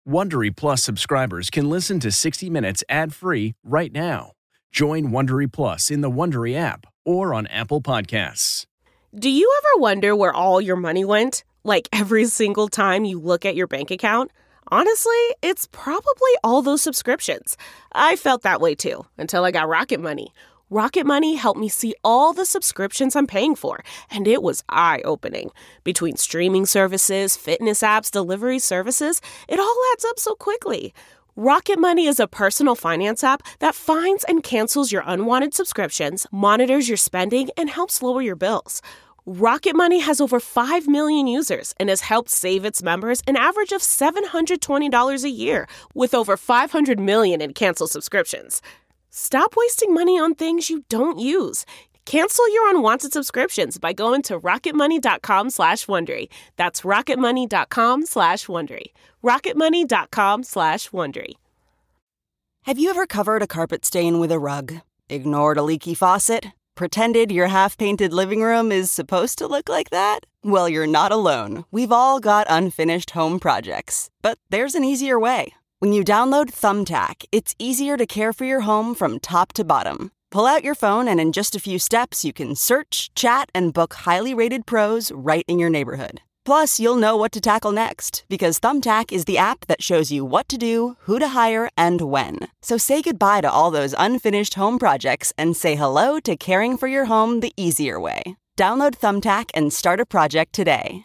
Wondery Plus subscribers can listen to 60 Minutes ad-free right now. Join Wondery Plus in the Wondery app or on Apple Podcasts. Do you ever wonder where all your money went? Like every single time you look at your bank account? Honestly, it's probably all those subscriptions. I felt that way too, until I got Rocket Money. Rocket Money helped me see all the subscriptions I'm paying for, and it was eye-opening. Between streaming services, fitness apps, delivery services, it all adds up so quickly. Rocket Money is a personal finance app that finds and cancels your unwanted subscriptions, monitors your spending, and helps lower your bills. Rocket Money has over 5 million users and has helped save its members an average of $720 a year, with over 500 million in canceled subscriptions. Stop wasting money on things you don't use. Cancel your unwanted subscriptions by going to rocketmoney.com/Wondery. That's rocketmoney.com/Wondery. rocketmoney.com/Wondery. Have you ever covered a carpet stain with a rug? Ignored a leaky faucet? Pretended your half-painted living room is supposed to look like that? Well, you're not alone. We've all got unfinished home projects. But there's an easier way. When you download Thumbtack, it's easier to care for your home from top to bottom. Pull out your phone and in just a few steps, you can search, chat, and book highly rated pros right in your neighborhood. Plus, you'll know what to tackle next, because Thumbtack is the app that shows you what to do, who to hire, and when. So say goodbye to all those unfinished home projects and say hello to caring for your home the easier way. Download Thumbtack and start a project today.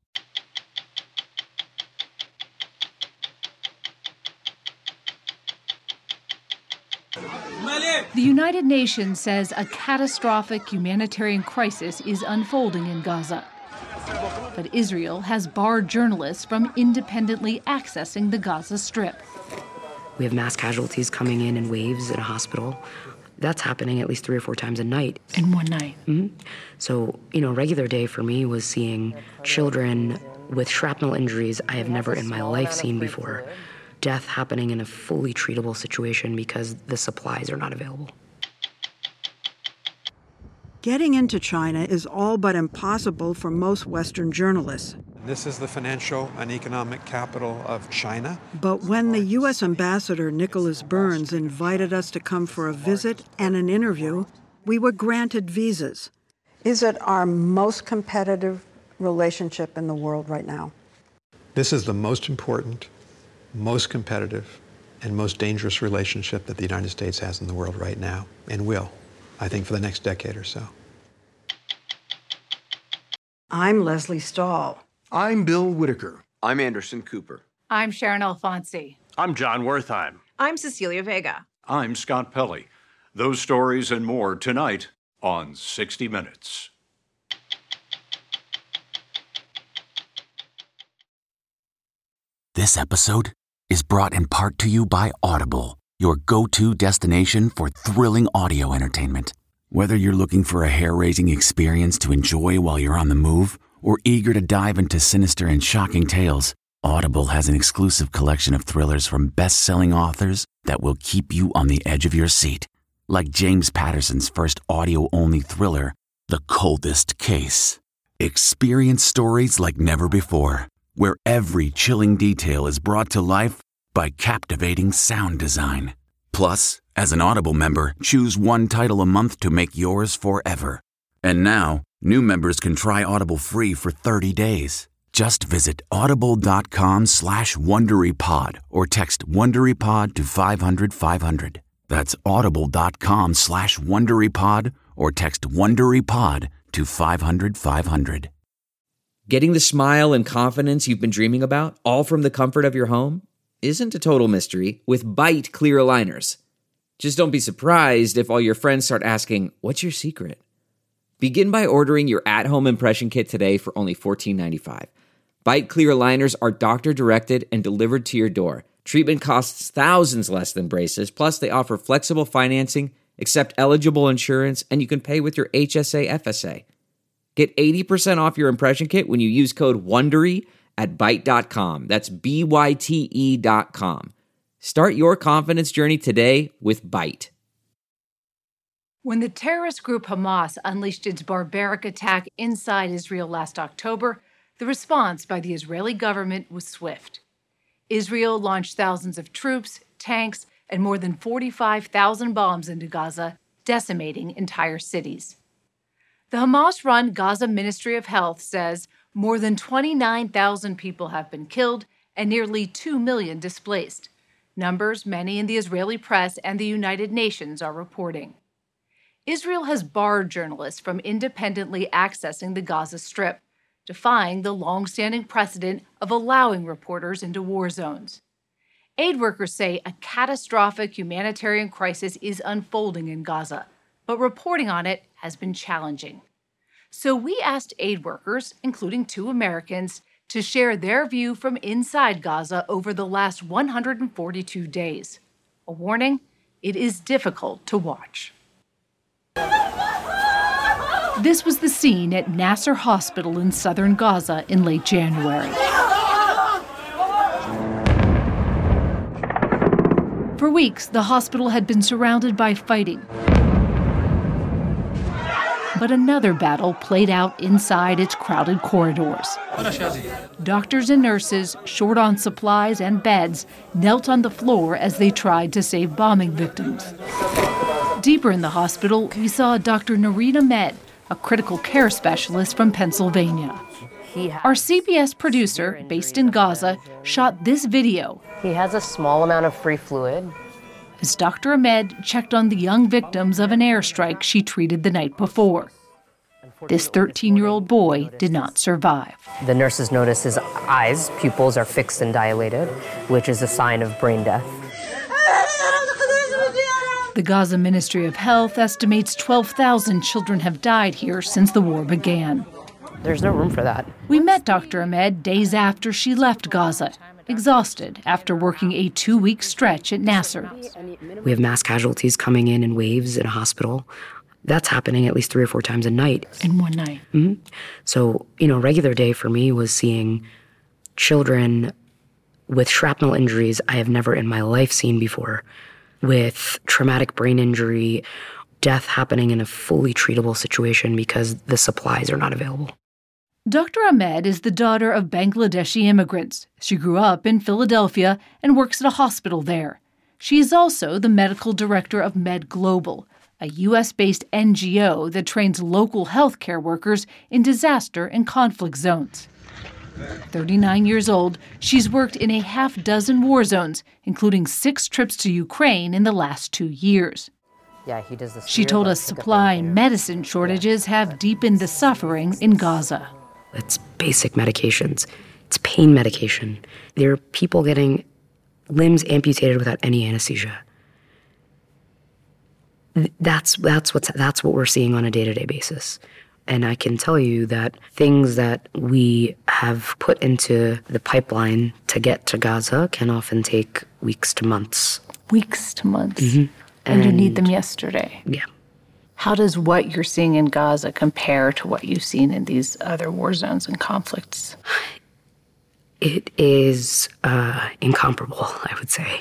The United Nations says a catastrophic humanitarian crisis is unfolding in Gaza. But Israel has barred journalists from independently accessing the Gaza Strip. We have mass casualties coming in waves at a hospital. That's happening at least 3 or 4 times a night. In one night? Mm-hmm. So, a regular day for me was seeing children with shrapnel injuries I have never in my life seen before. Death happening in a fully treatable situation because the supplies are not available. Getting into China is all but impossible for most Western journalists. This is the financial and economic capital of China. But when the U.S. Ambassador Nicholas Burns invited us to come for a visit and an interview, we were granted visas. Is it our most competitive relationship in the world right now? This is the most important, most competitive, and most dangerous relationship that the United States has in the world right now, and will, I think, for the next decade or so. I'm Leslie Stahl. I'm Bill Whitaker. I'm Anderson Cooper. I'm Sharon Alfonsi. I'm John Wertheim. I'm Cecilia Vega. I'm Scott Pelley. Those stories and more tonight on 60 Minutes. This episode is brought in part to you by Audible, your go-to destination for thrilling audio entertainment. Whether you're looking for a hair-raising experience to enjoy while you're on the move or eager to dive into sinister and shocking tales, Audible has an exclusive collection of thrillers from best-selling authors that will keep you on the edge of your seat. Like James Patterson's first audio-only thriller, The Coldest Case. Experience stories like never before, where every chilling detail is brought to life by captivating sound design. Plus, as an Audible member, choose one title a month to make yours forever. And now, new members can try Audible free for 30 days. Just visit audible.com/WonderyPod or text WonderyPod to 500-500. That's audible.com/WonderyPod or text WonderyPod to 500-500. Getting the smile and confidence you've been dreaming about, all from the comfort of your home, isn't a total mystery with Byte clear aligners. Just don't be surprised if all your friends start asking, "What's your secret?" Begin by ordering your at-home impression kit today for only $14.95. Byte clear aligners are doctor-directed and delivered to your door. Treatment costs thousands less than braces, plus they offer flexible financing, accept eligible insurance, and you can pay with your HSA FSA. Get 80% off your impression kit when you use code WONDERY at Byte.com. That's BYTE.com. Start your confidence journey today with Byte. When the terrorist group Hamas unleashed its barbaric attack inside Israel last October, the response by the Israeli government was swift. Israel launched thousands of troops, tanks, and more than 45,000 bombs into Gaza, decimating entire cities. The Hamas-run Gaza Ministry of Health says more than 29,000 people have been killed and nearly 2 million displaced, numbers many in the Israeli press and the United Nations are reporting. Israel has barred journalists from independently accessing the Gaza Strip, defying the long-standing precedent of allowing reporters into war zones. Aid workers say a catastrophic humanitarian crisis is unfolding in Gaza, but reporting on it has been challenging. So we asked aid workers, including 2 Americans, to share their view from inside Gaza over the last 142 days. A warning, it is difficult to watch. This was the scene at Nasser Hospital in southern Gaza in late January. For weeks, the hospital had been surrounded by fighting. But another battle played out inside its crowded corridors. Doctors and nurses, short on supplies and beds, knelt on the floor as they tried to save bombing victims. Deeper in the hospital, we saw Dr. Nareed Ahmed, a critical care specialist from Pennsylvania. Our CBS producer, based in Gaza, shot this video. He has a small amount of free fluid. As Dr. Ahmed checked on the young victims of an airstrike she treated the night before. This 13-year-old boy did not survive. The nurses notice his eyes, pupils are fixed and dilated, which is a sign of brain death. The Gaza Ministry of Health estimates 12,000 children have died here since the war began. There's no room for that. We met Dr. Ahmed days after she left Gaza, exhausted after working a 2-week stretch at Nasser. We have mass casualties coming in waves in a hospital. That's happening at least 3 or 4 times a night. In one night. Mm-hmm. So, a regular day for me was seeing children with shrapnel injuries I have never in my life seen before, with traumatic brain injury, death happening in a fully treatable situation because the supplies are not available. Dr. Ahmed is the daughter of Bangladeshi immigrants. She grew up in Philadelphia and works at a hospital there. She is also the medical director of Med Global, a U.S.-based NGO that trains local healthcare workers in disaster and conflict zones. 39 years old, she's worked in a half-dozen war zones, including 6 trips to Ukraine in the last 2 years. Yeah, he does this. She told us supply and medicine shortages have deepened the suffering in Gaza. It's basic medications. It's pain medication. There are people getting limbs amputated without any anesthesia. That's what we're seeing on a day-to-day basis. And I can tell you that things that we have put into the pipeline to get to Gaza can often take weeks to months. Weeks to months? Mm-hmm. And you need them yesterday? Yeah. How does what you're seeing in Gaza compare to what you've seen in these other war zones and conflicts? It is incomparable, I would say.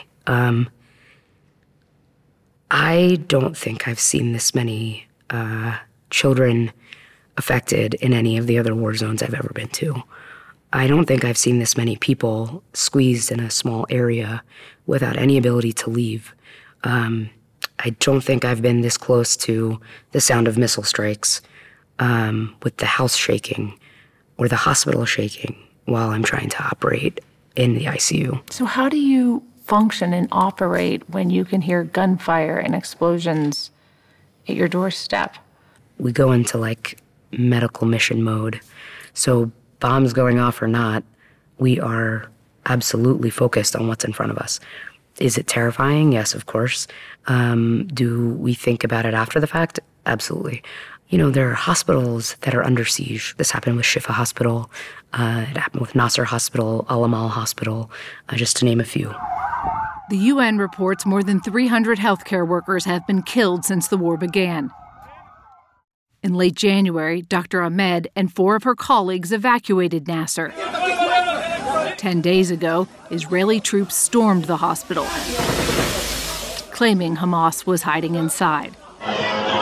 I don't think I've seen this many children affected in any of the other war zones I've ever been to. I don't think I've seen this many people squeezed in a small area without any ability to leave. I don't think I've been this close to the sound of missile strikes, with the house shaking or the hospital shaking while I'm trying to operate in the ICU. So how do you function and operate when you can hear gunfire and explosions at your doorstep? We go into medical mission mode. So bombs going off or not, we are absolutely focused on what's in front of us. Is it terrifying? Yes, of course. Do we think about it after the fact? Absolutely. There are hospitals that are under siege. This happened with Shifa Hospital. It happened with Nasser Hospital, Al-Amal Hospital, just to name a few. The UN reports more than 300 healthcare workers have been killed since the war began. In late January, Dr. Ahmed and 4 of her colleagues evacuated Nasser. 10 days ago, Israeli troops stormed the hospital, claiming Hamas was hiding inside.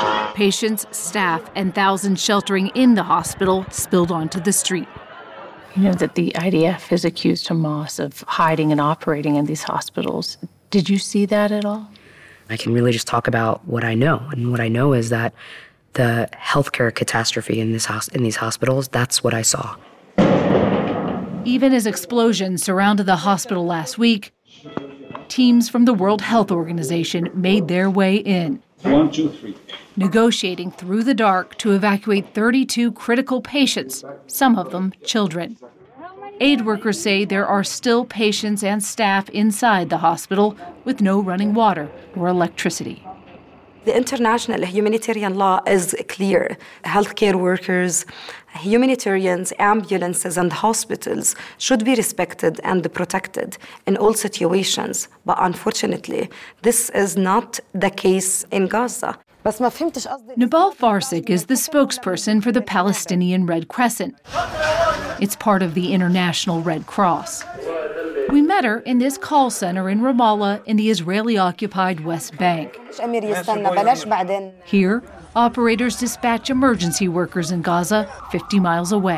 Patients, staff, and thousands sheltering in the hospital spilled onto the street. You know that the IDF has accused Hamas of hiding and operating in these hospitals. Did you see that at all? I can really just talk about what I know. And what I know is that the healthcare catastrophe in these hospitals, that's what I saw. Even as explosions surrounded the hospital last week, teams from the World Health Organization made their way in. 1, 2, 3. Negotiating through the dark to evacuate 32 critical patients, some of them children. Aid workers say there are still patients and staff inside the hospital with no running water or electricity. The international humanitarian law is clear. Healthcare workers, humanitarians, ambulances, and hospitals should be respected and protected in all situations. But unfortunately, this is not the case in Gaza. Nabal Farsik is the spokesperson for the Palestinian Red Crescent. It's part of the International Red Cross. We met her in this call center in Ramallah in the Israeli-occupied West Bank. Here, operators dispatch emergency workers in Gaza 50 miles away.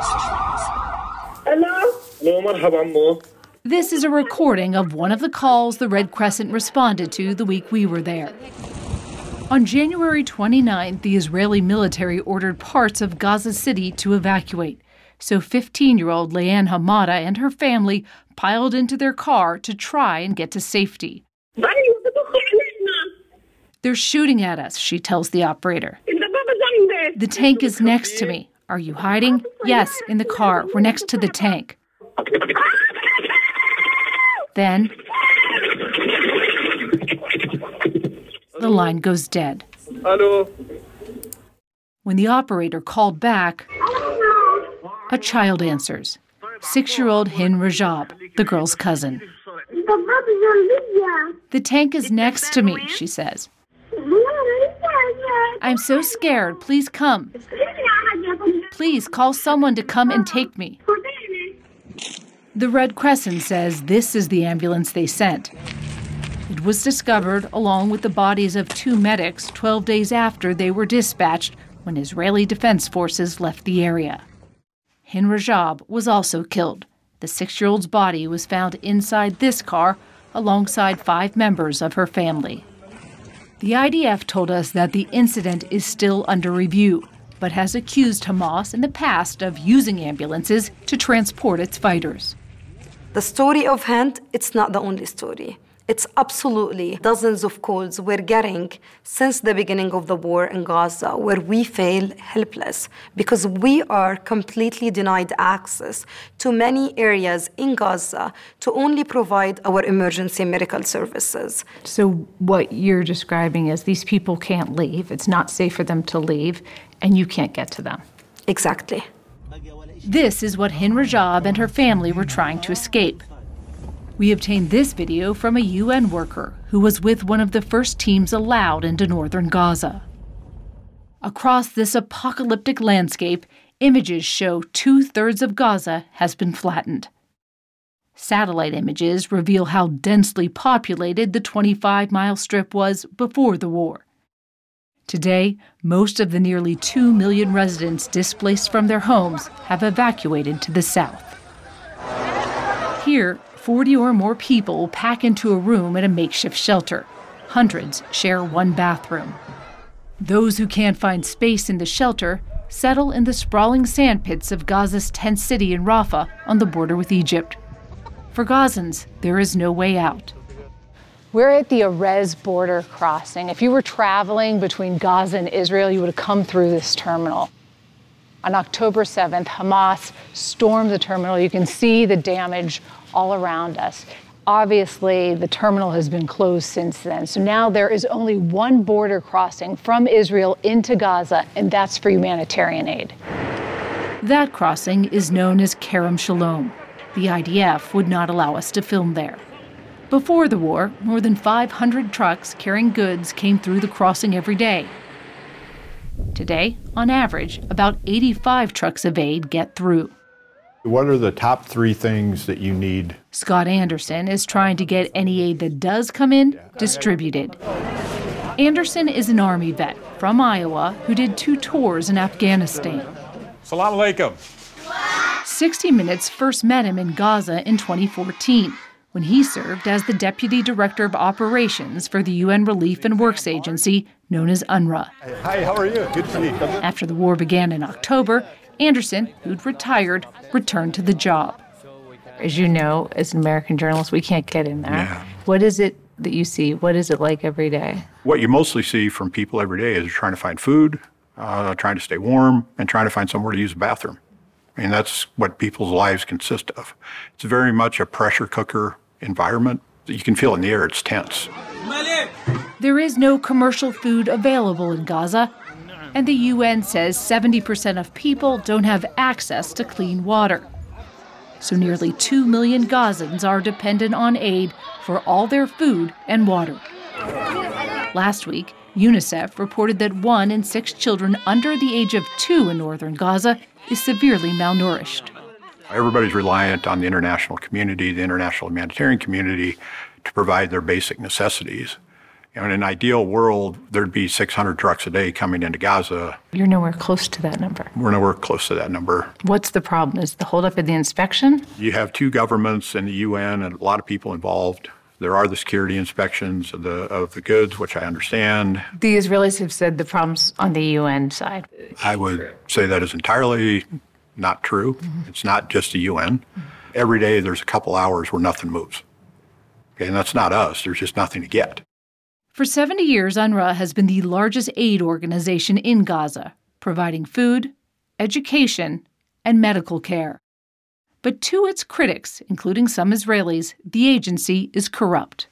This is a recording of one of the calls the Red Crescent responded to the week we were there. On January 29th, the Israeli military ordered parts of Gaza City to evacuate. So 15-year-old Leanne Hamada and her family piled into their car to try and get to safety. They're shooting at us, she tells the operator. The tank is next to me. Are you hiding? Yes, in the car. We're next to the tank. Then the line goes dead. Hello. When the operator called back, a child answers. 6-year-old Hin Rajab, the girl's cousin. The tank is next to me, she says. I'm so scared. Please come. Please call someone to come and take me. The Red Crescent says this is the ambulance they sent. It was discovered along with the bodies of 2 medics 12 days after they were dispatched when Israeli Defense Forces left the area. Hin Rajab was also killed. The 6-year-old's body was found inside this car alongside 5 members of her family. The IDF told us that the incident is still under review, but has accused Hamas in the past of using ambulances to transport its fighters. The story of Hind, it's not the only story. It's absolutely dozens of calls we're getting since the beginning of the war in Gaza where we feel helpless because we are completely denied access to many areas in Gaza to only provide our emergency medical services. So what you're describing is these people can't leave. It's not safe for them to leave, and you can't get to them. Exactly. This is what Hin Rajab and her family were trying to escape. We obtained this video from a UN worker who was with one of the first teams allowed into northern Gaza. Across this apocalyptic landscape, images show 2/3 of Gaza has been flattened. Satellite images reveal how densely populated the 25-mile strip was before the war. Today, most of the nearly 2 million residents displaced from their homes have evacuated to the south. Here, 40 or more people pack into a room at a makeshift shelter. Hundreds share one bathroom. Those who can't find space in the shelter settle in the sprawling sandpits of Gaza's tent city in Rafah on the border with Egypt. For Gazans, there is no way out. We're at the Erez border crossing. If you were traveling between Gaza and Israel, you would have come through this terminal. On October 7th, Hamas stormed the terminal. You can see the damage all around us. Obviously, the terminal has been closed since then. So now there is only one border crossing from Israel into Gaza, and that's for humanitarian aid. That crossing is known as Kerem Shalom. The IDF would not allow us to film there. Before the war, more than 500 trucks carrying goods came through the crossing every day. Today, on average, about 85 trucks of aid get through. What are the top 3 things that you need? Scott Anderson is trying to get any aid that does come in distributed. Anderson is an Army vet from Iowa who did 2 tours in Afghanistan. Salam alaikum. 60 Minutes first met him in Gaza in 2014, when he served as the Deputy Director of Operations for the UN Relief and Works Agency, known as UNRWA. Hi, how are you? Good to see you. After the war began in October, Anderson, who'd retired, returned to the job. As you know, as an American journalist, we can't get in there. Yeah. What is it that you see? What is it like every day? What you mostly see from people every day is trying to find food, trying to stay warm, and trying to find somewhere to use the bathroom. I mean, that's what people's lives consist of. It's very much a pressure cooker environment. You can feel in the air, it's tense. There is no commercial food available in Gaza, and the UN says 70% of people don't have access to clean water. So nearly 2 million Gazans are dependent on aid for all their food and water. Last week, UNICEF reported that 1 in 6 children under the age of 2 in northern Gaza is severely malnourished. Everybody's reliant on the international community, the international humanitarian community, to provide their basic necessities. In an ideal world, there'd be 600 trucks a day coming into Gaza. You're nowhere close to that number. We're nowhere close to that number. What's the problem? Is the holdup in the inspection? You have 2 governments and the UN and a lot of people involved. There are the security inspections of the goods, which I understand. The Israelis have said the problem's on the UN side. I would say that is entirely not true. Mm-hmm. It's not just the UN. Mm-hmm. Every day there's a couple hours where nothing moves. Okay, and that's not us. There's just nothing to get. For 70 years, UNRWA has been the largest aid organization in Gaza, providing food, education, and medical care. But to its critics, including some Israelis, the agency is corrupt.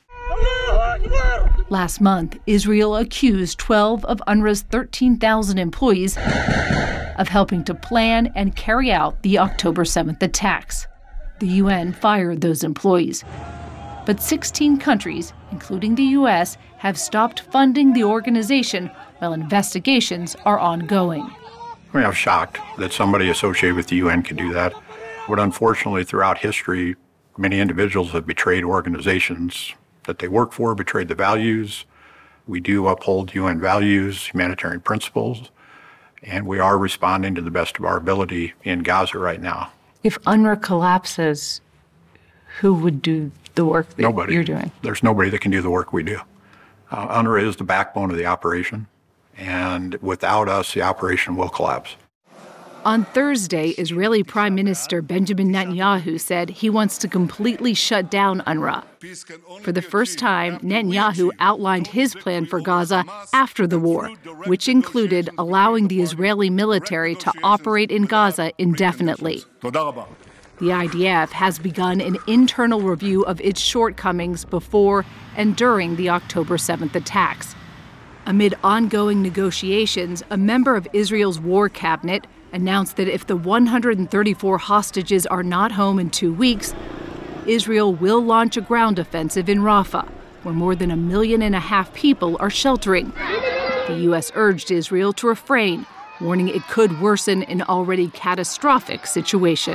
Last month, Israel accused 12 of UNRWA's 13,000 employees of helping to plan and carry out the October 7th attacks. The UN fired those employees. But 16 countries, including the U.S., have stopped funding the organization while investigations are ongoing. I mean, I'm shocked that somebody associated with the UN could do that. But unfortunately, throughout history, many individuals have betrayed organizations that they work for, betrayed the values. We do uphold UN values, humanitarian principles, and we are responding to the best of our ability in Gaza right now. If UNRWA collapses, who would do the work that you're doing? There's nobody that can do the work we do. UNRWA is the backbone of the operation, and without us, the operation will collapse. On Thursday, Israeli Prime Minister Benjamin Netanyahu said he wants to completely shut down UNRWA. For the first time, Netanyahu outlined his plan for Gaza after the war, which included allowing the Israeli military to operate in Gaza indefinitely. The IDF has begun an internal review of its shortcomings before and during the October 7th attacks. Amid ongoing negotiations, a member of Israel's war cabinet announced that if the 134 hostages are not home in 2 weeks, Israel will launch a ground offensive in Rafah, where more than 1.5 million people are sheltering. The U.S. urged Israel to refrain, warning it could worsen an already catastrophic situation.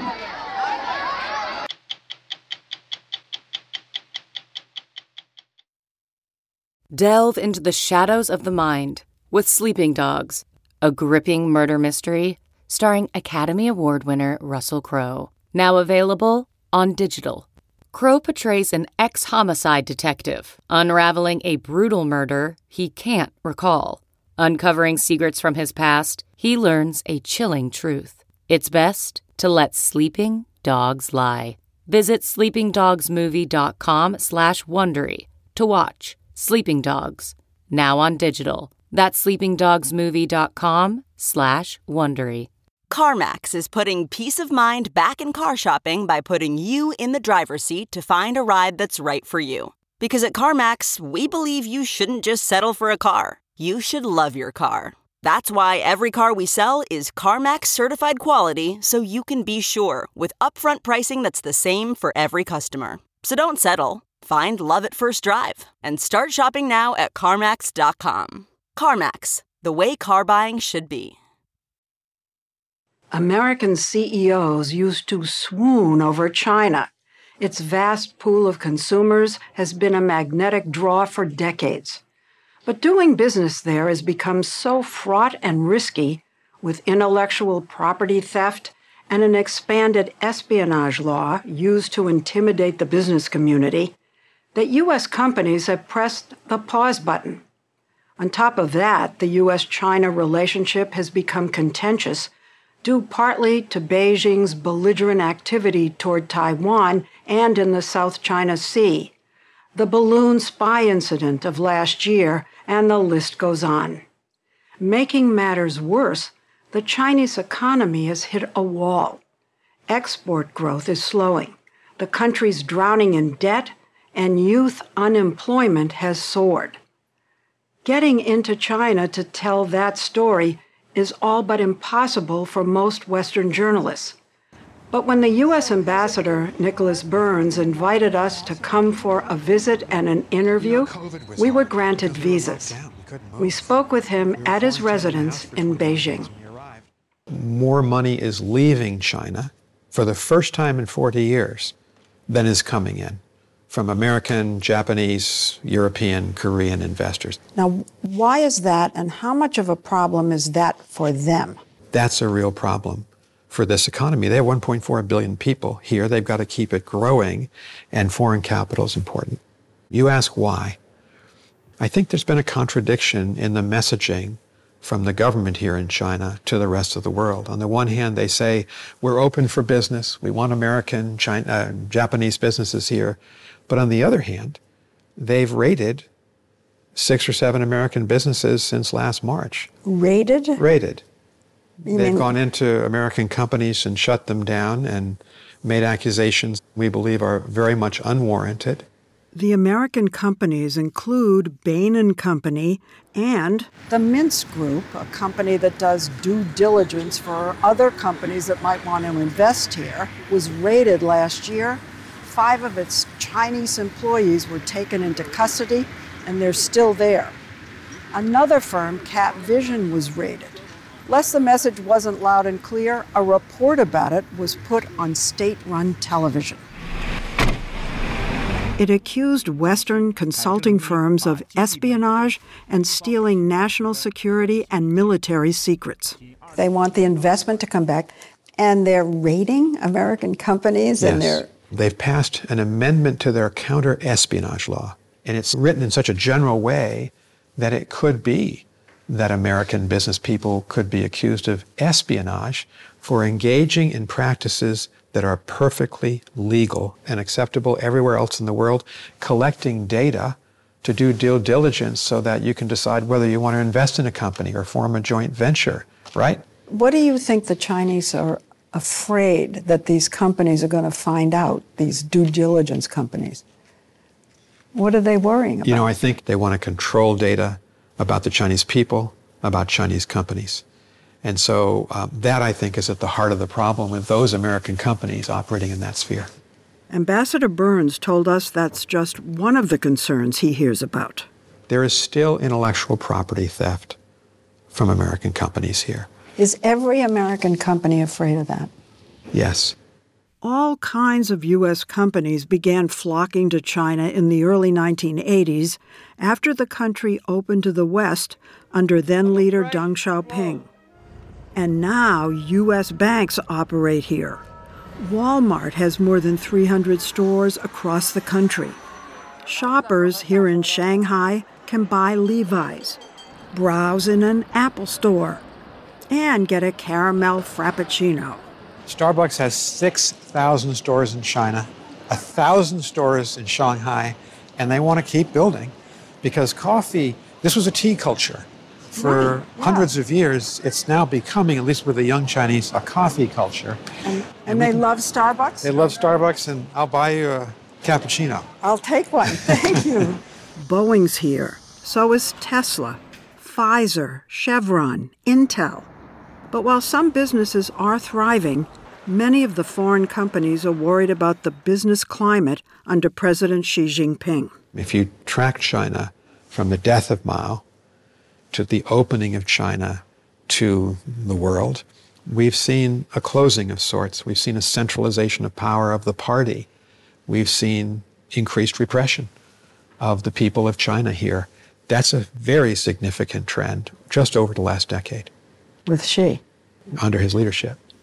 Delve into the shadows of the mind with Sleeping Dogs, a gripping murder mystery starring Academy Award winner Russell Crowe. Now available on digital. Crowe portrays an ex-homicide detective unraveling a brutal murder he can't recall. Uncovering secrets from his past, he learns a chilling truth. It's best to let sleeping dogs lie. Visit sleepingdogsmovie.com/Wondery to watch Sleeping Dogs, now on digital. That's sleepingdogsmovie.com/Wondery. CarMax is putting peace of mind back in car shopping by putting you in the driver's seat to find a ride that's right for you. Because at CarMax, we believe you shouldn't just settle for a car. You should love your car. That's why every car we sell is CarMax certified quality, so you can be sure with upfront pricing that's the same for every customer. So don't settle. Find love at first drive and start shopping now at CarMax.com. CarMax, the way car buying should be. American CEOs used to swoon over China. Its vast pool of consumers has been a magnetic draw for decades. But doing business there has become so fraught and risky with intellectual property theft and an expanded espionage law used to intimidate the business community, that U.S. companies have pressed the pause button. On top of that, the U.S.-China relationship has become contentious, due partly to Beijing's belligerent activity toward Taiwan and in the South China Sea, the balloon spy incident of last year, and the list goes on. Making matters worse, the Chinese economy has hit a wall. Export growth is slowing, the country's drowning in debt, and youth unemployment has soared. Getting into China to tell that story is all but impossible for most Western journalists. But when the U.S. Ambassador, Nicholas Burns, invited us to come for a visit and an interview, we were granted visas. We spoke with him at his residence in Beijing. More money is leaving China for the first time in 40 years than is coming in from American, Japanese, European, Korean investors. Now, why is that, and how much of a problem is that for them? That's a real problem for this economy. They have 1.4 billion people here. They've got to keep it growing, and foreign capital is important. You ask why. I think there's been a contradiction in the messaging from the government here in China to the rest of the world. On the one hand, they say, we're open for business. We want American, Japanese businesses here. But on the other hand, they've raided 6 or 7 American businesses since last March. Raided? Raided. They've gone into American companies and shut them down and made accusations we believe are very much unwarranted. The American companies include Bain & Company and the Mintz Group, a company that does due diligence for other companies that might want to invest here, was raided last year. 5 of its Chinese employees were taken into custody, and they're still there. Another firm, CapVision, was raided. Lest the message wasn't loud and clear, a report about it was put on state-run television. It accused Western consulting firms of espionage and stealing national security and military secrets. They want the investment to come back, and they're raiding American companies, yes. And they've passed an amendment to their counter-espionage law, and it's written in such a general way that it could be that American business people could be accused of espionage for engaging in practices that are perfectly legal and acceptable everywhere else in the world, collecting data to do due diligence so that you can decide whether you want to invest in a company or form a joint venture, right? What do you think the Chinese are afraid that these companies are going to find out, these due diligence companies? What are they worrying about? You know, I think they want to control data about the Chinese people, about Chinese companies. And so that, I think, is at the heart of the problem with those American companies operating in that sphere. Ambassador Burns told us that's just one of the concerns he hears about. There is still intellectual property theft from American companies here. Is every American company afraid of that? Yes. All kinds of U.S. companies began flocking to China in the early 1980s after the country opened to the West under then-leader Deng Xiaoping. And now U.S. banks operate here. Walmart has more than 300 stores across the country. Shoppers here in Shanghai can buy Levi's, browse in an Apple store, and get a caramel frappuccino. Starbucks has 6,000 stores in China, 1,000 stores in Shanghai, and they want to keep building because coffee, this was a tea culture. For hundreds of years, it's now becoming, at least with the young Chinese, a coffee culture. And they love Starbucks? They love Starbucks, and I'll buy you a cappuccino. I'll take one. Thank you. Boeing's here. So is Tesla, Pfizer, Chevron, Intel. But while some businesses are thriving, many of the foreign companies are worried about the business climate under President Xi Jinping. If you track China from the death of Mao to the opening of China to the world, we've seen a closing of sorts. We've seen a centralization of power of the party. We've seen increased repression of the people of China here. That's a very significant trend just over the last decade. With Xi? Under his leadership.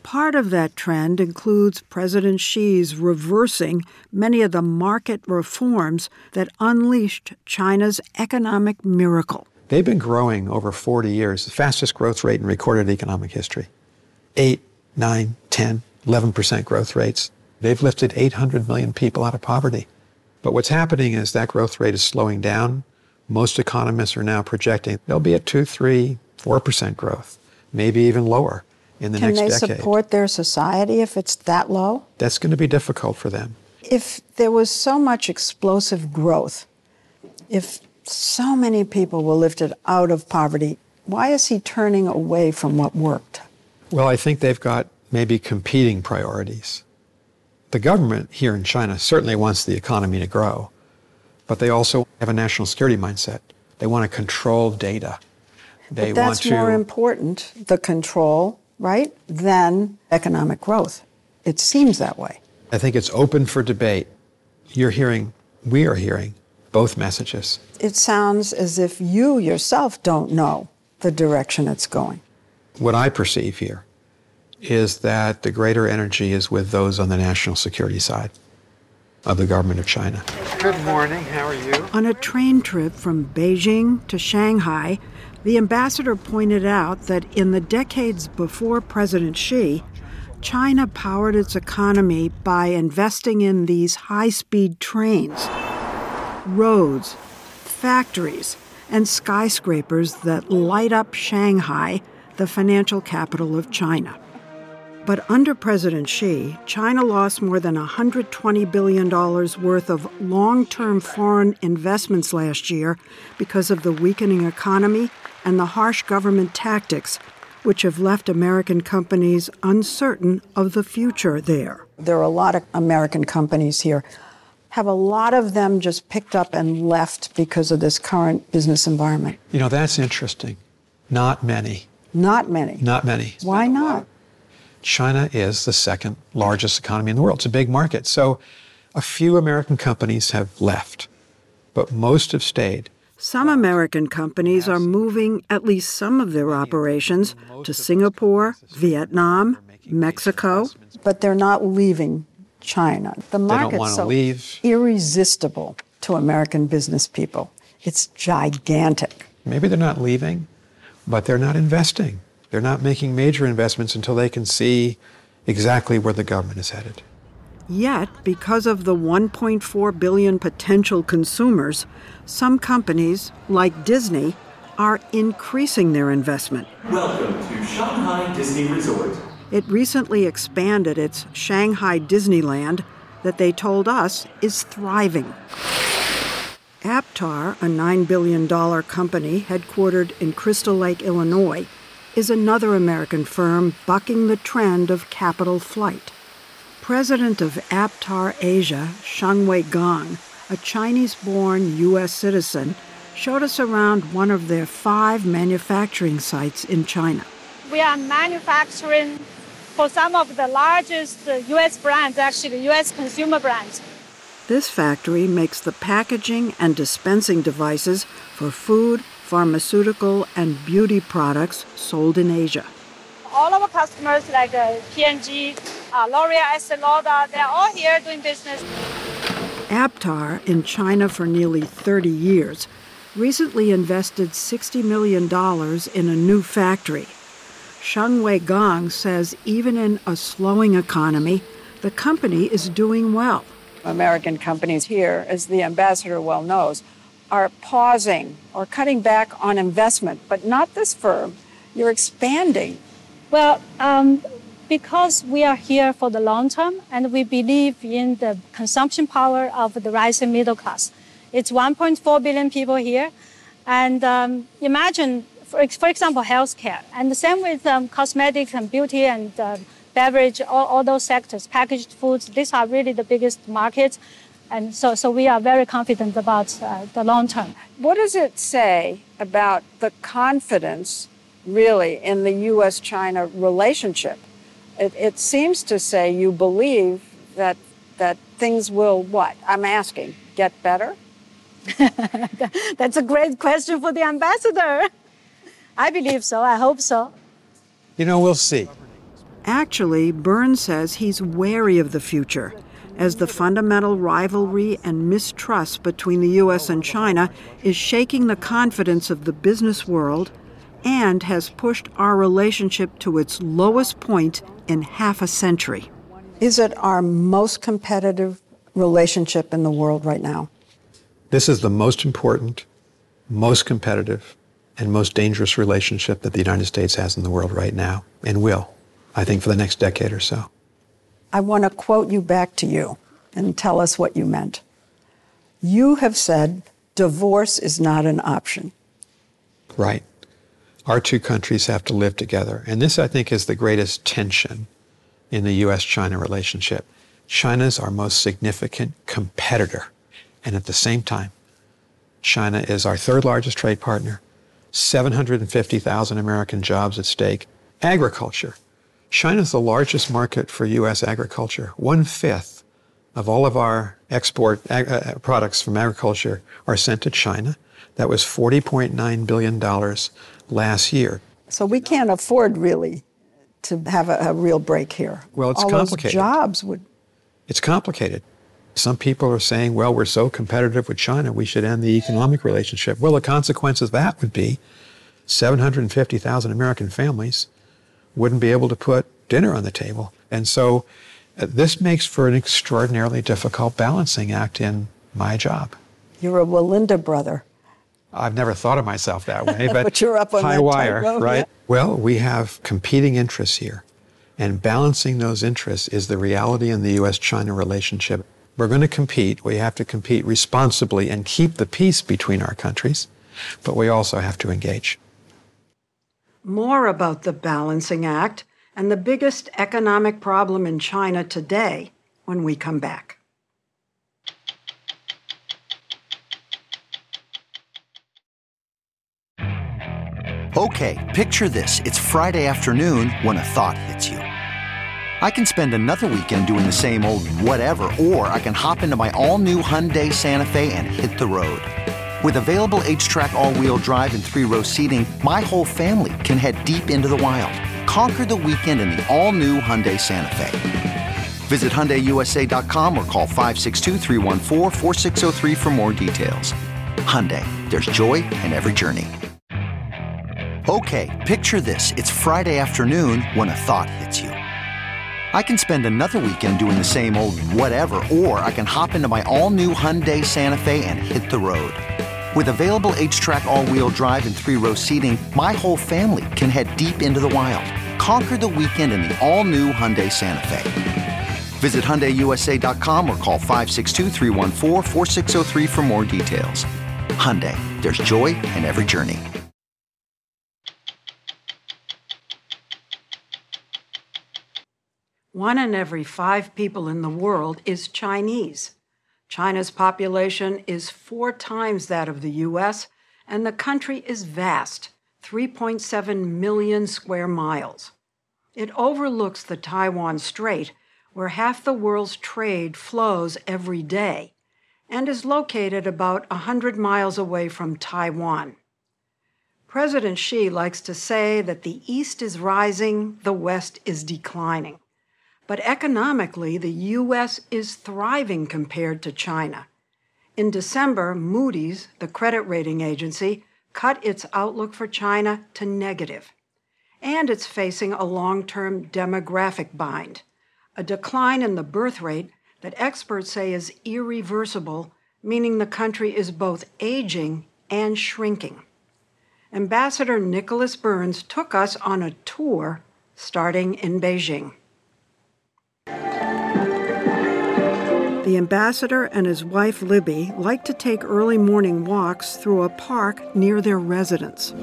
Part of that trend includes President Xi's reversing many of the market reforms that unleashed China's economic miracle. They've been growing over 40 years, the fastest growth rate in recorded economic history. 8, 9, 10, 11% growth rates. They've lifted 800 million people out of poverty. But what's happening is that growth rate is slowing down. Most economists are now projecting they'll be at 2, 3, 4% growth, maybe even lower in the next decade. Can they support their society if it's that low? That's going to be difficult for them. If there was so much explosive growth, if so many people were lifted out of poverty, why is he turning away from what worked? Well, I think they've got maybe competing priorities. The government here in China certainly wants the economy to grow, but they also have a national security mindset. They want to control data. But that's more important, the control, right, than economic growth. It seems that way. I think it's open for debate. We are hearing both messages. It sounds as if you yourself don't know the direction it's going. What I perceive here is that the greater energy is with those on the national security side of the government of China. Good morning, how are you? On a train trip from Beijing to Shanghai, the ambassador pointed out that in the decades before President Xi, China powered its economy by investing in these high-speed trains, roads, factories, and skyscrapers that light up Shanghai, the financial capital of China. But under President Xi, China lost more than $120 billion worth of long-term foreign investments last year because of the weakening economy and the harsh government tactics, which have left American companies uncertain of the future there. There are a lot of American companies here. Have a lot of them just picked up and left because of this current business environment? You know, that's interesting. Not many. Not many? Not many. Why not? China is the second largest economy in the world. It's a big market. So a few American companies have left, but most have stayed. Some American companies are moving at least some of their operations to Singapore, Vietnam, Mexico, but they're not leaving China. The market's so irresistible to American business people. It's gigantic. Maybe they're not leaving, but they're not investing. They're not making major investments until they can see exactly where the government is headed. Yet, because of the 1.4 billion potential consumers, some companies, like Disney, are increasing their investment. Welcome to Shanghai Disney Resort. It recently expanded its Shanghai Disneyland that they told us is thriving. Aptar, a $9 billion company headquartered in Crystal Lake, Illinois, is another American firm bucking the trend of capital flight. President of Aptar Asia, Shengwei Gong, a Chinese-born U.S. citizen, showed us around one of their 5 manufacturing sites in China. We are manufacturing for some of the largest U.S. brands, actually U.S. consumer brands. This factory makes the packaging and dispensing devices for food, pharmaceutical, and beauty products sold in Asia. All our customers like P&G, L'Oreal, Estée Lauder, they're all here doing business. Aptar, in China for nearly 30 years, recently invested $60 million in a new factory. Shengwei Gong says even in a slowing economy, the company is doing well. American companies here, as the ambassador well knows, are pausing or cutting back on investment, but not this firm. You're expanding. Well, because we are here for the long term and we believe in the consumption power of the rising middle class. It's 1.4 billion people here. And imagine, for example, healthcare. And the same with cosmetics and beauty and beverage, all those sectors, packaged foods. These are really the biggest markets. And so we are very confident about the long term. What does it say about the confidence, really, in the U.S.-China relationship? It seems to say you believe that things will, what? I'm asking, get better? That's a great question for the ambassador. I believe so. I hope so. You know, we'll see. Actually, Burns says he's wary of the future, as the fundamental rivalry and mistrust between the U.S. and China is shaking the confidence of the business world and has pushed our relationship to its lowest point in half a century. Is it our most competitive relationship in the world right now? This is the most important, most competitive, and most dangerous relationship that the United States has in the world right now, and will, I think, for the next decade or so. I want to quote you back to you and tell us what you meant. You have said divorce is not an option. Right. Our two countries have to live together. And this, I think, is the greatest tension in the U.S.-China relationship. China's our most significant competitor. And at the same time, China is our third largest trade partner, 750,000 American jobs at stake. Agriculture. China's the largest market for U.S. agriculture. 1/5 of all of our export products from agriculture are sent to China. That was $40.9 billion last year. So we can't afford really to have a real break here. Well, it's all complicated. Those jobs would... It's complicated. Some people are saying, well, we're so competitive with China, we should end the economic relationship. Well, the consequence of that would be 750,000 American families wouldn't be able to put dinner on the table. And so this makes for an extraordinarily difficult balancing act in my job. You're a Wallinda brother. I've never thought of myself that way, but you're up on high that wire, tightrope, right? Yeah. Well, we have competing interests here, and balancing those interests is the reality in the U.S.-China relationship. We're going to compete. We have to compete responsibly and keep the peace between our countries, but we also have to engage. More about the balancing act and the biggest economic problem in China today when we come back. Okay, picture this. It's Friday afternoon when a thought hits you. I can spend another weekend doing the same old whatever, or I can hop into my all-new Hyundai Santa Fe and hit the road. With available H-Track all-wheel drive and 3-row seating, my whole family can head deep into the wild. Conquer the weekend in the all-new Hyundai Santa Fe. Visit HyundaiUSA.com or call 562-314-4603 for more details. Hyundai, there's joy in every journey. Okay, picture this. It's Friday afternoon when a thought hits you. I can spend another weekend doing the same old whatever, or I can hop into my all-new Hyundai Santa Fe and hit the road. With available H-Track all-wheel drive and 3-row seating, my whole family can head deep into the wild. Conquer the weekend in the all-new Hyundai Santa Fe. Visit HyundaiUSA.com or call 562-314-4603 for more details. Hyundai, there's joy in every journey. One in every 5 people in the world is Chinese. China's population is 4 times that of the U.S., and the country is vast, 3.7 million square miles. It overlooks the Taiwan Strait, where half the world's trade flows every day, and is located about 100 miles away from Taiwan. President Xi likes to say that the East is rising, the West is declining. But economically, the U.S. is thriving compared to China. In December, Moody's, the credit rating agency, cut its outlook for China to negative. And it's facing a long-term demographic bind, a decline in the birth rate that experts say is irreversible, meaning the country is both aging and shrinking. Ambassador Nicholas Burns took us on a tour starting in Beijing. The ambassador and his wife, Libby, like to take early morning walks through a park near their residence.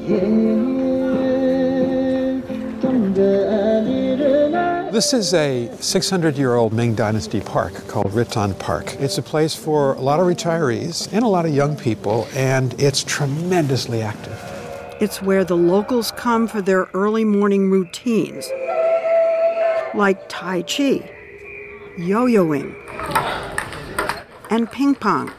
This is a 600-year-old Ming Dynasty park called Riton Park. It's a place for a lot of retirees and a lot of young people, and it's tremendously active. It's where the locals come for their early morning routines, like Tai Chi, yo-yoing, and ping pong.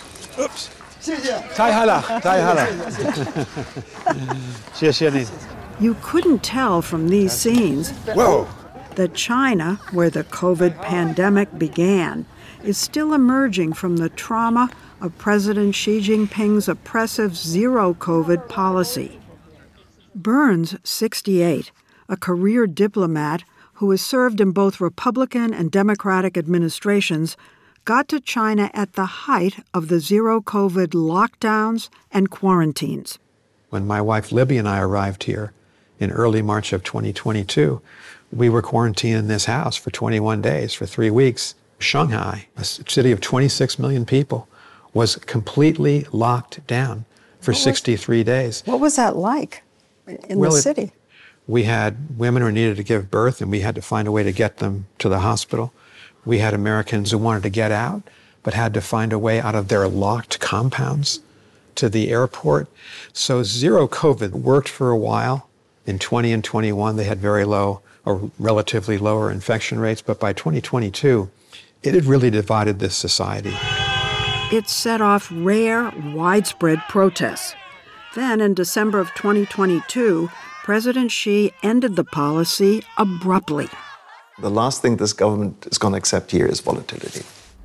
Oops. 太好了，太好了。谢谢你。 You couldn't tell from these scenes that China, where the COVID pandemic began, is still emerging from the trauma of President Xi Jinping's oppressive zero-COVID policy. Burns, 68, a career diplomat who has served in both Republican and Democratic administrations, got to China at the height of the zero-COVID lockdowns and quarantines. When my wife Libby and I arrived here in early March of 2022, we were quarantined in this house for 21 days, for 3 weeks. Shanghai, a city of 26 million people, was completely locked down for 63 days. What was that like in the city? We had women who needed to give birth, and we had to find a way to get them to the hospital. We had Americans who wanted to get out, but had to find a way out of their locked compounds to the airport. So zero COVID worked for a while. In 20 and 21, they had very low or relatively lower infection rates, but by 2022, it had really divided this society. It set off rare, widespread protests. Then, in December of 2022, President Xi ended the policy abruptly. The last thing this government is going to accept here is volatility.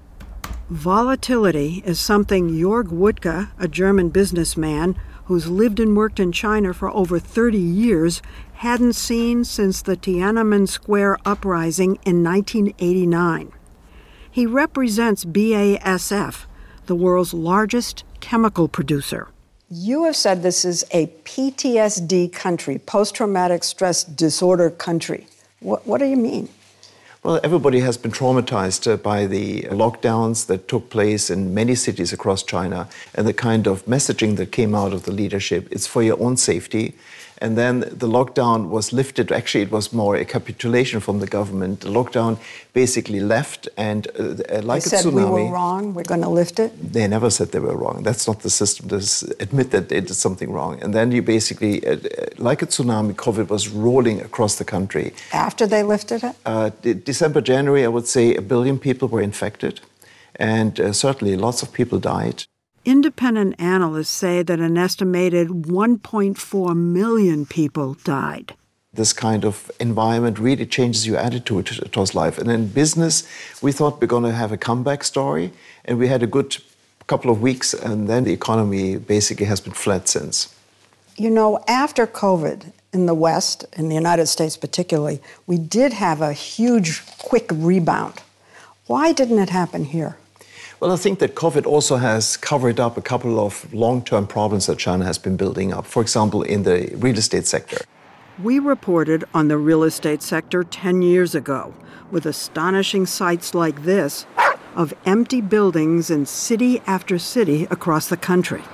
Volatility is something Jörg Wuttke, a German businessman who's lived and worked in China for over 30 years, hadn't seen since the Tiananmen Square uprising in 1989. He represents BASF, the world's largest chemical producer. You have said this is a PTSD country, post-traumatic stress disorder country. What do you mean? Well, everybody has been traumatized by the lockdowns that took place in many cities across China and the kind of messaging that came out of the leadership. It's for your own safety. And then the lockdown was lifted. Actually, it was more a capitulation from the government. The lockdown basically left, and like a tsunami... They said we were wrong, we're going to lift it? They never said they were wrong. That's not the system. They admit that they did something wrong. And then you basically, like a tsunami, COVID was rolling across the country. After they lifted it? December, January, I would say 1 billion people were infected. And certainly lots of people died. Independent analysts say that an estimated 1.4 million people died. This kind of environment really changes your attitude towards life. And in business, we thought we're going to have a comeback story, and we had a good couple of weeks, and then the economy basically has been flat since. You know, after COVID in the West, in the United States particularly, we did have a huge, quick rebound. Why didn't it happen here? Well, I think that COVID also has covered up a couple of long-term problems that China has been building up. For example, in the real estate sector. We reported on the real estate sector 10 years ago with astonishing sights like this of empty buildings in city after city across the country.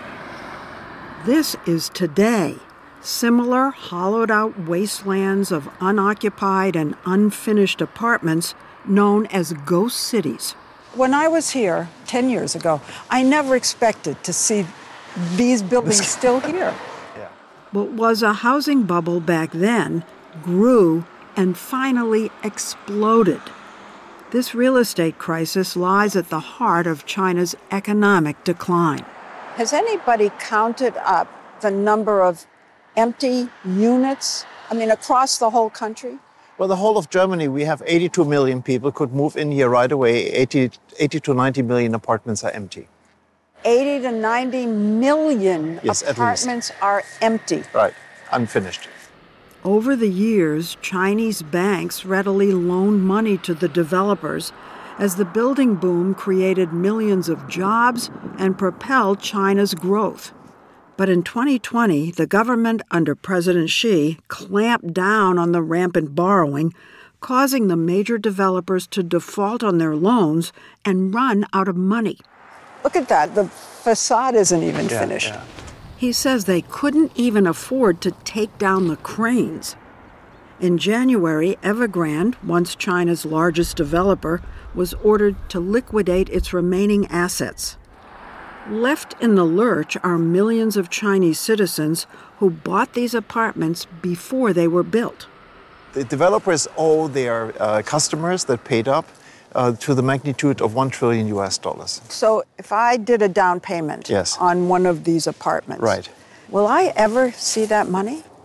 This is today. Similar hollowed-out wastelands of unoccupied and unfinished apartments known as ghost cities. When I was here 10 years ago, I never expected to see these buildings still here. What was a housing bubble back then grew and finally exploded. This real estate crisis lies at the heart of China's economic decline. Has anybody counted up the number of empty units, across the whole country? Well, the whole of Germany, we have 82 million people could move in here right away. 80 to 90 million apartments are empty. 80 to 90 million apartments are empty. Right, unfinished. Over the years, Chinese banks readily loaned money to the developers as the building boom created millions of jobs and propelled China's growth. But in 2020, the government under President Xi clamped down on the rampant borrowing, causing the major developers to default on their loans and run out of money. Look at that. The facade isn't even finished. Yeah. He says they couldn't even afford to take down the cranes. In January, Evergrande, once China's largest developer, was ordered to liquidate its remaining assets. Left in the lurch are millions of Chinese citizens who bought these apartments before they were built. The developers owe their customers that paid up to the magnitude of $1 trillion. So if I did a down payment on one of these apartments, will I ever see that money?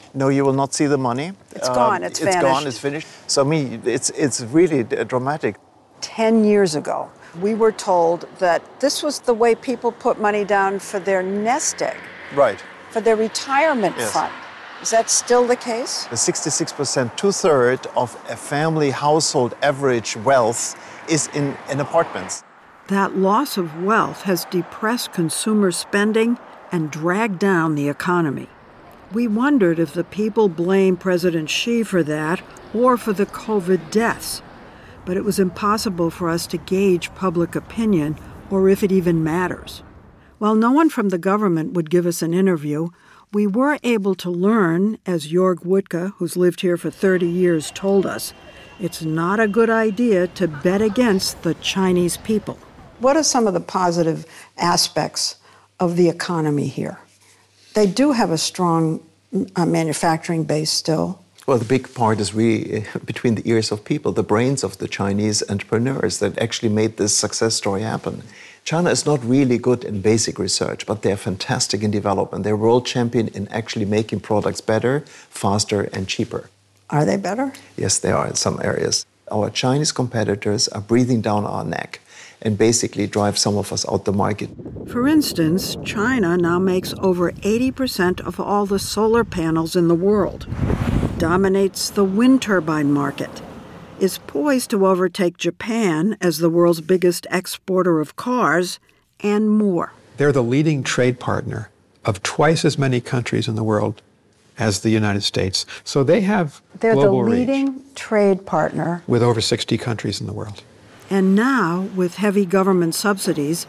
No, you will not see the money. It's gone. It's vanished. It's gone. It's finished. So, I mean, it's really dramatic. 10 years ago, we were told that this was the way people put money down for their nest egg. Right. For their retirement fund. Is that still the case? The 66%, 2/3 of a family household average wealth is in apartments. That loss of wealth has depressed consumer spending and dragged down the economy. We wondered if the people blame President Xi for that or for the COVID deaths. But it was impossible for us to gauge public opinion or if it even matters. While no one from the government would give us an interview, we were able to learn, as Jörg Wuttke, who's lived here for 30 years, told us, it's not a good idea to bet against the Chinese people. What are some of the positive aspects of the economy here? They do have a strong manufacturing base still. Well, the big part is really between the ears of people, the brains of the Chinese entrepreneurs that actually made this success story happen. China is not really good in basic research, but they're fantastic in development. They're world champion in actually making products better, faster, and cheaper. Are they better? Yes, they are in some areas. Our Chinese competitors are breathing down our neck and basically drive some of us out the market. For instance, China now makes over 80% of all the solar panels in the world, dominates the wind turbine market, is poised to overtake Japan as the world's biggest exporter of cars, and more. They're the leading trade partner of twice as many countries in the world as the United States. So they have global reach. They're the leading trade partner. With over 60 countries in the world. And now, with heavy government subsidies,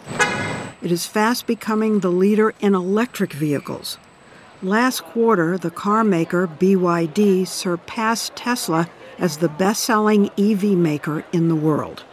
it is fast becoming the leader in electric vehicles. Last quarter, the car maker BYD surpassed Tesla as the best-selling EV maker in the world.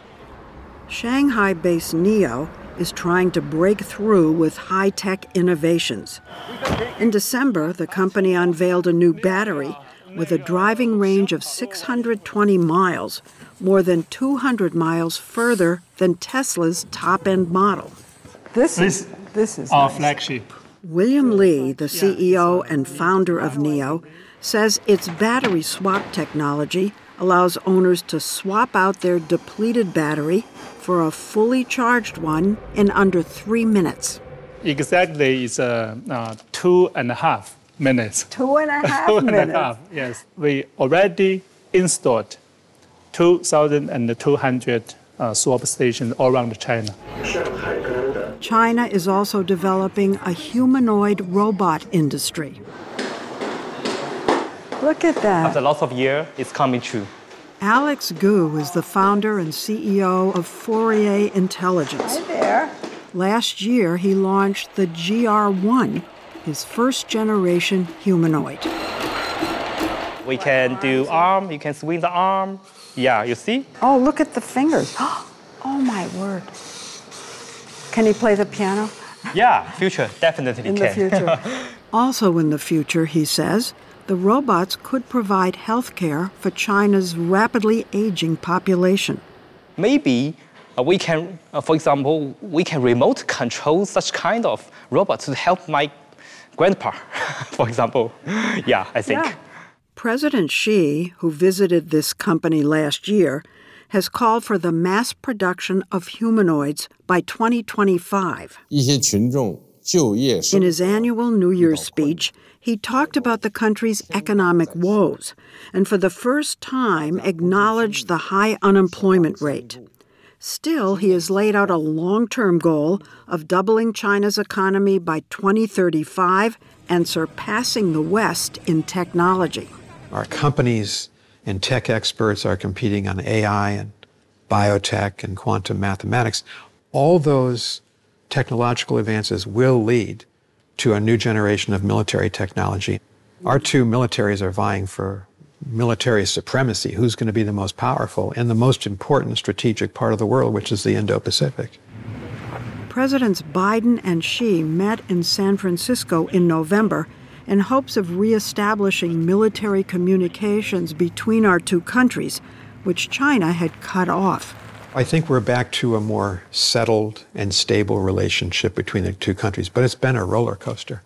Shanghai-based NIO is trying to break through with high-tech innovations. In December, the company unveiled a new battery with a driving range of 620 miles, more than 200 miles further than Tesla's top-end model. This is our nice. flagship. William Li, the CEO and founder of NIO, says its battery swap technology allows owners to swap out their depleted battery for a fully charged one in under 3 minutes. Exactly, it's 2.5 minutes. 2.5 minutes? Yes. We already installed 2,200 swap stations all around China. China is also developing a humanoid robot industry. Look at that. After lots of years, it's coming true. Alex Gu is the founder and CEO of Fourier Intelligence. Hi there. Last year, he launched the GR1, his first-generation humanoid. We can do arm, you can swing the arm. Yeah, you see? Oh, look at the fingers. Oh, my word. Can he play the piano? Yeah, future, definitely in can. The future. Also in the future, he says, the robots could provide health care for China's rapidly aging population. Maybe we can, for example, we can remote control such kind of robots to help my grandpa, for example. Yeah, I think. Yeah. President Xi, who visited this company last year, has called for the mass production of humanoids by 2025. In his annual New Year's speech, he talked about the country's economic woes and for the first time acknowledged the high unemployment rate. Still, he has laid out a long-term goal of doubling China's economy by 2035 and surpassing the West in technology. Our companies and tech experts are competing on AI and biotech and quantum mathematics. All those technological advances will lead to a new generation of military technology. Our two militaries are vying for military supremacy. Who's going to be the most powerful in the most important strategic part of the world, which is the Indo-Pacific? Presidents Biden and Xi met in San Francisco in November in hopes of reestablishing military communications between our two countries, which China had cut off. I think we're back to a more settled and stable relationship between the two countries, but it's been a roller coaster.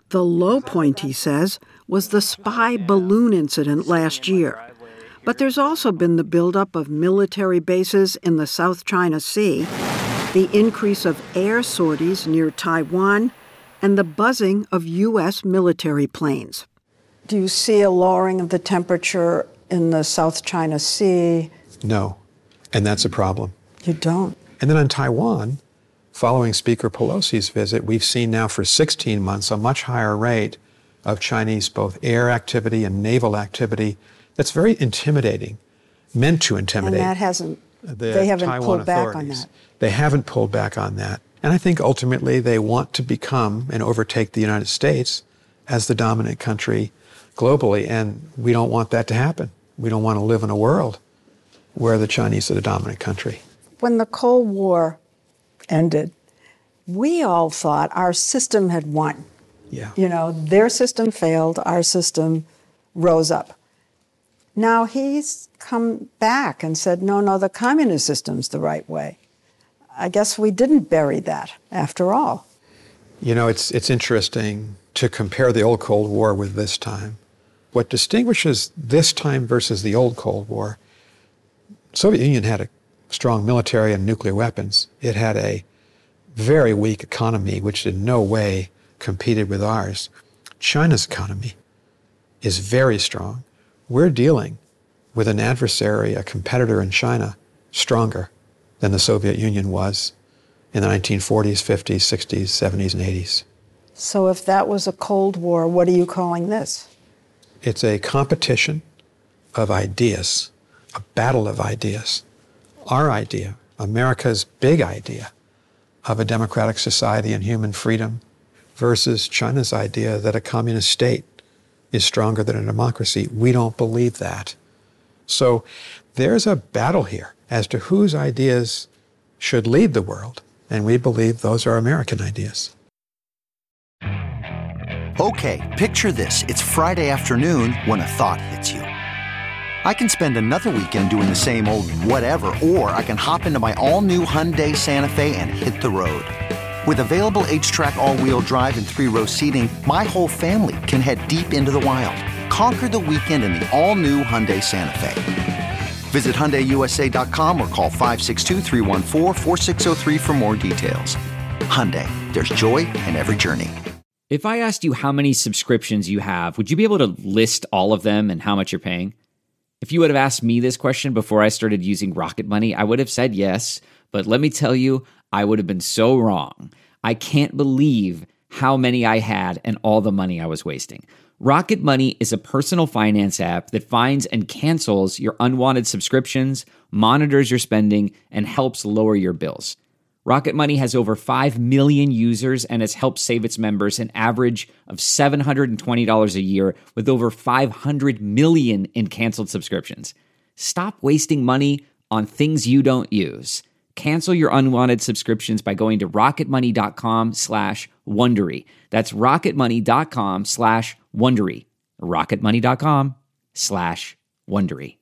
The low point, he says, was the spy balloon incident last year. But there's also been the buildup of military bases in the South China Sea, the increase of air sorties near Taiwan, and the buzzing of U.S. military planes. Do you see a lowering of the temperature in the South China Sea? No, and that's a problem. You don't. And then on Taiwan, following Speaker Pelosi's visit, we've seen now for 16 months a much higher rate of Chinese both air activity and naval activity that's very intimidating, meant to intimidate. And that hasn't, they haven't Taiwan pulled back authorities. on that. They haven't pulled back on that. And I think ultimately they want to become and overtake the United States as the dominant country globally, and we don't want that to happen. We don't want to live in a world where the Chinese are the dominant country. When the Cold War ended, we all thought our system had won. Yeah. You know, their system failed, our system rose up. Now he's come back and said, no, the communist system's the right way. I guess we didn't bury that after all. You know, it's interesting to compare the old Cold War with this time. What distinguishes this time versus the old Cold War, the Soviet Union had a strong military and nuclear weapons. It had a very weak economy, which in no way competed with ours. China's economy is very strong. We're dealing with an adversary, a competitor in China, stronger than the Soviet Union was in the 1940s, 50s, 60s, 70s, and 80s. So if that was a Cold War, what are you calling this? It's a competition of ideas, a battle of ideas. Our idea, America's big idea of a democratic society and human freedom versus China's idea that a communist state is stronger than a democracy. We don't believe that. So there's a battle here as to whose ideas should lead the world, and we believe those are American ideas. Okay, picture this. It's Friday afternoon when a thought hits you. I can spend another weekend doing the same old whatever, or I can hop into my all-new Hyundai Santa Fe and hit the road. With available H-Track all-wheel drive and 3-row seating, my whole family can head deep into the wild. Conquer the weekend in the all-new Hyundai Santa Fe. Visit HyundaiUSA.com or call 562-314-4603 for more details. Hyundai, there's joy in every journey. If I asked you how many subscriptions you have, would you be able to list all of them and how much you're paying? If you would have asked me this question before I started using Rocket Money, I would have said yes, but let me tell you, I would have been so wrong. I can't believe how many I had and all the money I was wasting. Rocket Money is a personal finance app that finds and cancels your unwanted subscriptions, monitors your spending, and helps lower your bills. Rocket Money has over 5 million users and has helped save its members an average of $720 a year with over 500 million in canceled subscriptions. Stop wasting money on things you don't use. Cancel your unwanted subscriptions by going to rocketmoney.com/Wondery. That's rocketmoney.com/Wondery. rocketmoney.com/Wondery.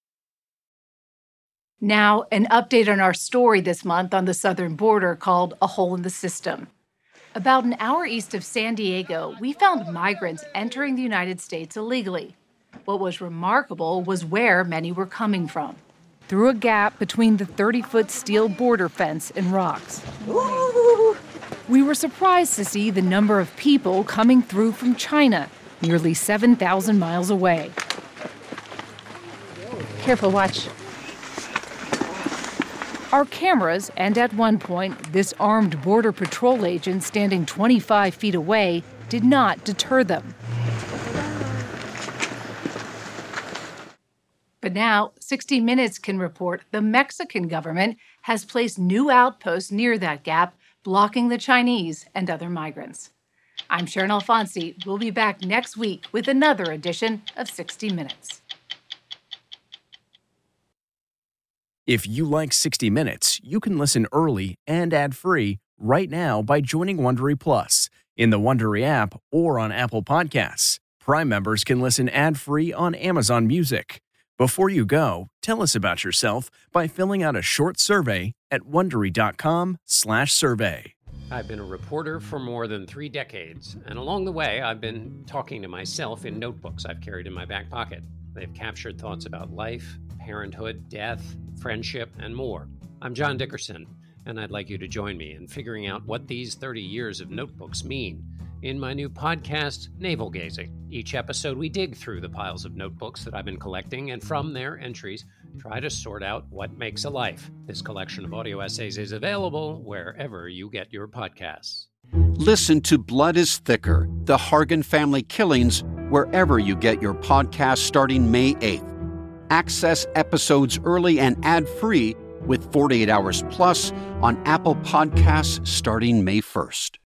Now, an update on our story this month on the southern border called A Hole in the System. About an hour east of San Diego, we found migrants entering the United States illegally. What was remarkable was where many were coming from, through a gap between the 30-foot steel border fence and rocks. Ooh. We were surprised to see the number of people coming through from China, nearly 7,000 miles away. Careful, watch. Our cameras, and at one point, this armed Border Patrol agent standing 25 feet away, did not deter them. But now, 60 Minutes can report the Mexican government has placed new outposts near that gap, blocking the Chinese and other migrants. I'm Sharon Alfonsi. We'll be back next week with another edition of 60 Minutes. If you like 60 Minutes, you can listen early and ad-free right now by joining Wondery Plus in the Wondery app or on Apple Podcasts. Prime members can listen ad-free on Amazon Music. Before you go, tell us about yourself by filling out a short survey at Wondery.com/survey. I've been a reporter for more than 3 decades, and along the way, I've been talking to myself in notebooks I've carried in my back pocket. They've captured thoughts about life, parenthood, death, friendship, and more. I'm John Dickerson, and I'd like you to join me in figuring out what these 30 years of notebooks mean in my new podcast, Navel Gazing. Each episode, we dig through the piles of notebooks that I've been collecting, and from their entries, try to sort out what makes a life. This collection of audio essays is available wherever you get your podcasts. Listen to Blood is Thicker, The Hargan Family Killings, wherever you get your podcasts starting May 8th. Access episodes early and ad-free with 48 Hours Plus on Apple Podcasts starting May 1st.